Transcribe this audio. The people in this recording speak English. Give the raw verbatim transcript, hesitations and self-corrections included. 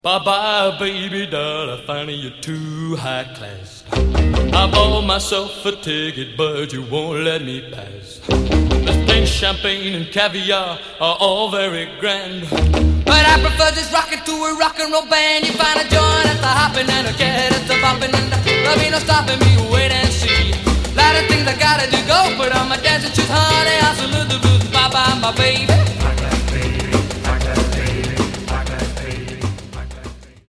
Bye-bye, baby doll, I find you too high class. I bought myself a ticket, but you won't let me pass. The pink champagne and caviar are all very grand, but I prefer just rocking to a rock and roll band. You find a joint at the hopping and a cat at the bopping, and there'll be no stopping me, wait and see. Lot of things I gotta do, go put on my dancing shoes, honey, I salute the